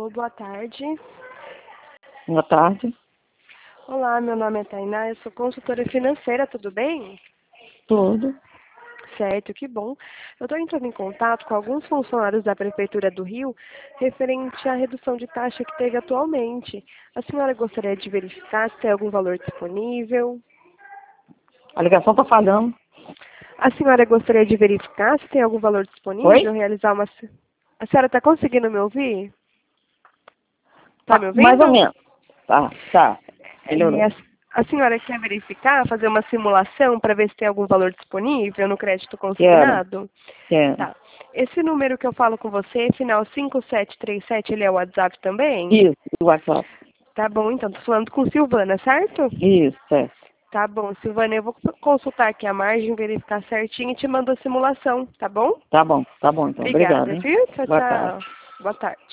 Alô, boa tarde. Boa tarde. Olá, meu nome é Tainá, eu sou consultora financeira, tudo bem? Tudo. Certo, que bom. Eu estou entrando em contato com alguns funcionários da Prefeitura do Rio referente à redução de taxa que teve atualmente. A senhora gostaria de verificar se tem algum valor disponível? A ligação está falhando. A senhora gostaria de verificar se tem algum valor disponível? Oi? Realizar uma... A senhora está conseguindo me ouvir? Está me Mais ou ouvindo? menos. Tá. E Melhorou. a senhora quer verificar, fazer uma simulação para ver se tem algum valor disponível no crédito Quero. consignado? Quero. Tá. Esse número que eu falo com você, final 5737, ele é o WhatsApp também? Isso, o WhatsApp. Tá bom, então, tô falando com Silvana, certo? Isso, é. Tá bom, Silvana, eu vou consultar aqui a margem, verificar certinho e te mando a simulação, tá bom? Tá bom então. Obrigado, Obrigada, hein? viu? Tchau, Boa tarde. tchau. Boa tarde.